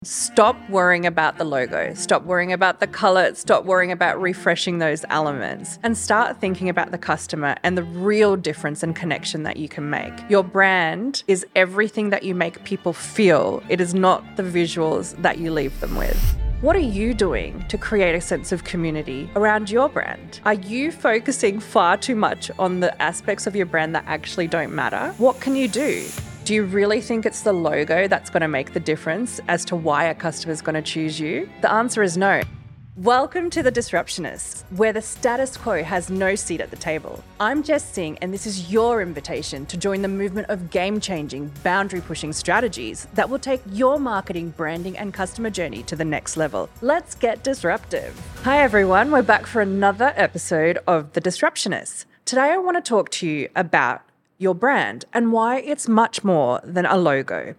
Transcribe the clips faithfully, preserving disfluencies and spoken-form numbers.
Stop worrying about the logo, stop worrying about the colour, stop worrying about refreshing those elements, and start thinking about the customer and the real difference and connection that you can make. Your brand is everything that you make people feel. It is not the visuals that you leave them with. What are you doing to create a sense of community around your brand? Are you focusing far too much on the aspects of your brand that actually don't matter? What can you do? Do you really think it's the logo that's going to make the difference as to why a customer is going to choose you? The answer is no. Welcome to The Disruptionists, where the status quo has no seat at the table. I'm Jess Singh, and this is your invitation to join the movement of game-changing, boundary-pushing strategies that will take your marketing, branding, and customer journey to the next level. Let's get disruptive. Hi, everyone. We're back for another episode of The Disruptionists. Today, I want to talk to you about your brand and why it's much more than a logo.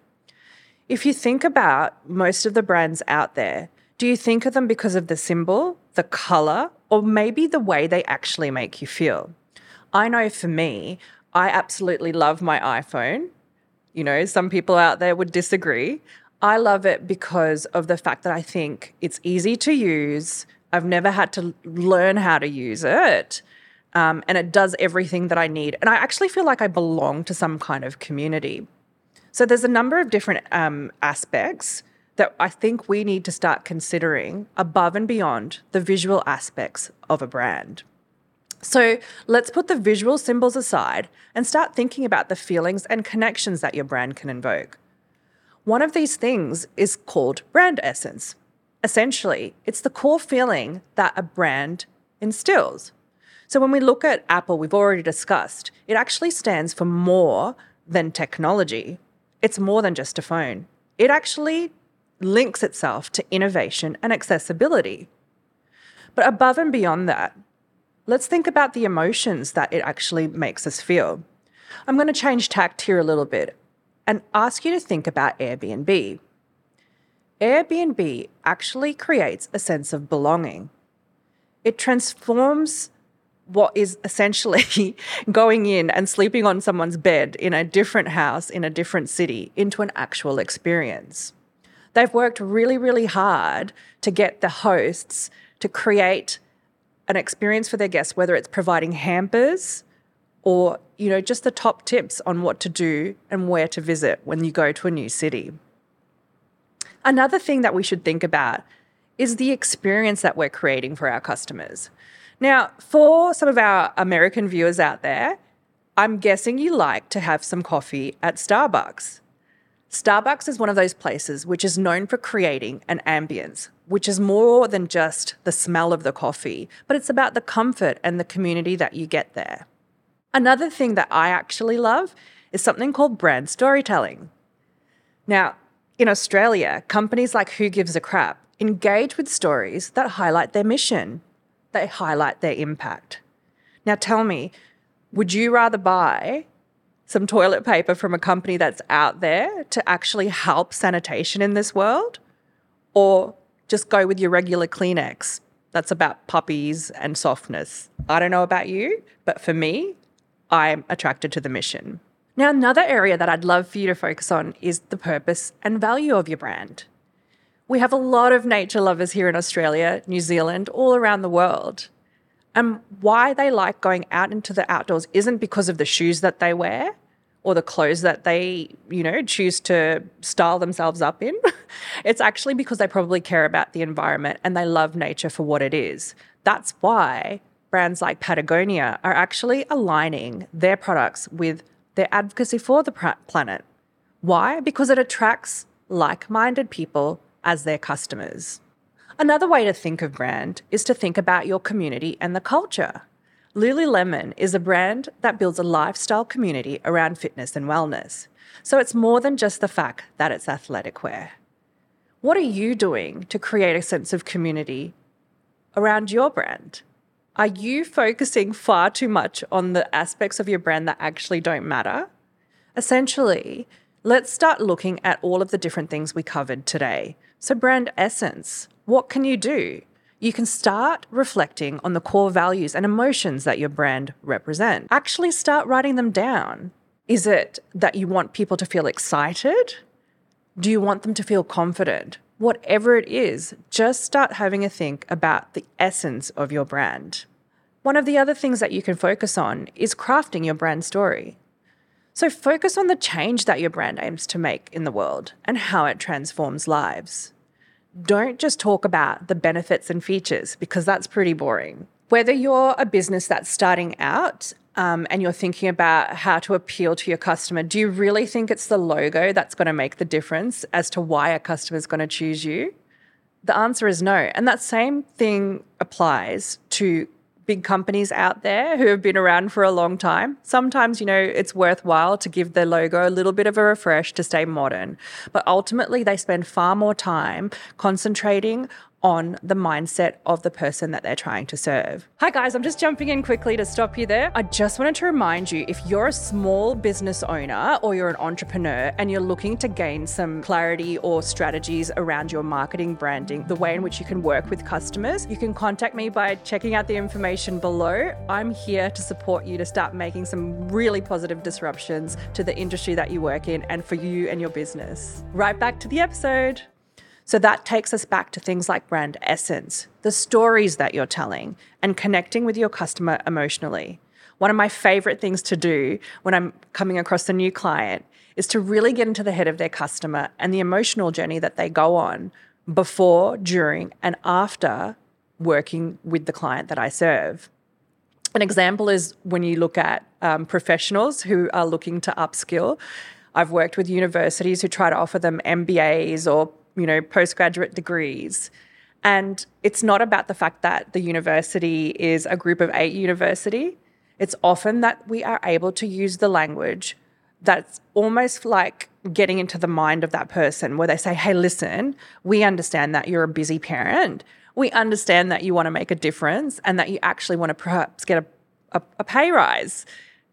If you think about most of the brands out there, do you think of them because of the symbol, the color, or maybe the way they actually make you feel? I know for me, I absolutely love my iPhone. You know, some people out there would disagree. I love it because of the fact that I think it's easy to use. I've never had to learn how to use it. Um, and it does everything that I need. And I actually feel like I belong to some kind of community. So there's a number of different um, aspects that I think we need to start considering above and beyond the visual aspects of a brand. So let's put the visual symbols aside and start thinking about the feelings and connections that your brand can invoke. One of these things is called brand essence. Essentially, it's the core feeling that a brand instills. So when we look at Apple, we've already discussed, it actually stands for more than technology. It's more than just a phone. It actually links itself to innovation and accessibility. But above and beyond that, let's think about the emotions that it actually makes us feel. I'm going to change tact here a little bit and ask you to think about Airbnb. Airbnb actually creates a sense of belonging. It transforms what is essentially going in and sleeping on someone's bed in a different house in a different city into an actual experience. They've worked really, really hard to get the hosts to create an experience for their guests, whether it's providing hampers or, you know, just the top tips on what to do and where to visit when you go to a new city. Another thing that we should think about is the experience that we're creating for our customers. Now, for some of our American viewers out there, I'm guessing you like to have some coffee at Starbucks. Starbucks is one of those places which is known for creating an ambience, which is more than just the smell of the coffee, but it's about the comfort and the community that you get there. Another thing that I actually love is something called brand storytelling. Now, in Australia, companies like Who Gives a Crap engage with stories that highlight their mission. They highlight their impact. Now tell me, would you rather buy some toilet paper from a company that's out there to actually help sanitation in this world? Or just go with your regular Kleenex that's about puppies and softness? I don't know about you, but for me, I'm attracted to the mission. Now, another area that I'd love for you to focus on is the purpose and value of your brand. We have a lot of nature lovers here in Australia, New Zealand, all around the world. And why they like going out into the outdoors isn't because of the shoes that they wear or the clothes that they, you know, choose to style themselves up in. It's actually because they probably care about the environment and they love nature for what it is. That's why brands like Patagonia are actually aligning their products with their advocacy for the planet. Why? Because it attracts like-minded people as their customers. Another way to think of brand is to think about your community and the culture. Lululemon is a brand that builds a lifestyle community around fitness and wellness. So it's more than just the fact that it's athletic wear. What are you doing to create a sense of community around your brand? Are you focusing far too much on the aspects of your brand that actually don't matter? Essentially, let's start looking at all of the different things we covered today. So brand essence, what can you do? You can start reflecting on the core values and emotions that your brand represent. Actually start writing them down. Is it that you want people to feel excited? Do you want them to feel confident? Whatever it is, just start having a think about the essence of your brand. One of the other things that you can focus on is crafting your brand story. So focus on the change that your brand aims to make in the world and how it transforms lives. Don't just talk about the benefits and features, because that's pretty boring. Whether you're a business that's starting out um, and you're thinking about how to appeal to your customer, do you really think it's the logo that's going to make the difference as to why a customer is going to choose you? The answer is no. And that same thing applies to big companies out there who have been around for a long time. Sometimes, you know, it's worthwhile to give their logo a little bit of a refresh to stay modern. But ultimately, they spend far more time concentrating on the mindset of the person that they're trying to serve. Hi guys, I'm just jumping in quickly to stop you there. I just wanted to remind you, if you're a small business owner or you're an entrepreneur and you're looking to gain some clarity or strategies around your marketing, branding, the way in which you can work with customers, you can contact me by checking out the information below. I'm here to support you to start making some really positive disruptions to the industry that you work in and for you and your business. Right back to the episode. So that takes us back to things like brand essence, the stories that you're telling, and connecting with your customer emotionally. One of my favorite things to do when I'm coming across a new client is to really get into the head of their customer and the emotional journey that they go on before, during, and after working with the client that I serve. An example is when you look at um, professionals who are looking to upskill. I've worked with universities who try to offer them M B As or you know, postgraduate degrees. And it's not about the fact that the university is a group of eight university. It's often that we are able to use the language that's almost like getting into the mind of that person, where they say, hey, listen, we understand that you're a busy parent. We understand that you want to make a difference and that you actually want to perhaps get a, a, a pay rise.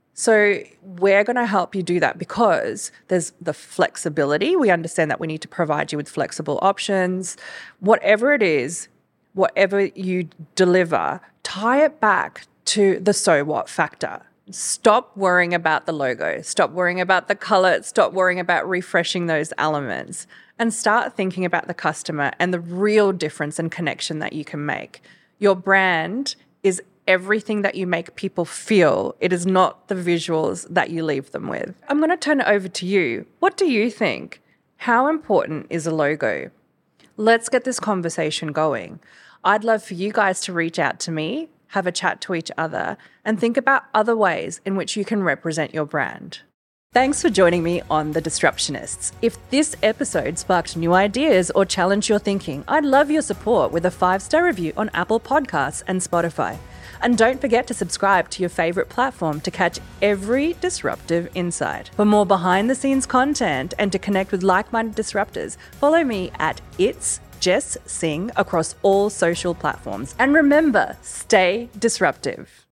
So we're going to help you do that because there's the flexibility. We understand that we need to provide you with flexible options. Whatever it is, whatever you deliver, tie it back to the so what factor. Stop worrying about the logo. Stop worrying about the color. Stop worrying about refreshing those elements and start thinking about the customer and the real difference and connection that you can make. Your brand is everything that you make people feel. It is not the visuals that you leave them with. I'm going to turn it over to you. What do you think? How important is a logo? Let's get this conversation going. I'd love for you guys to reach out to me, have a chat to each other, and think about other ways in which you can represent your brand. Thanks for joining me on The Disruptionists. If this episode sparked new ideas or challenged your thinking, I'd love your support with a five-star review on Apple Podcasts and Spotify. And don't forget to subscribe to your favorite platform to catch every disruptive insight. For more behind-the-scenes content and to connect with like-minded disruptors, follow me at It's Jess Singh across all social platforms. And remember, stay disruptive.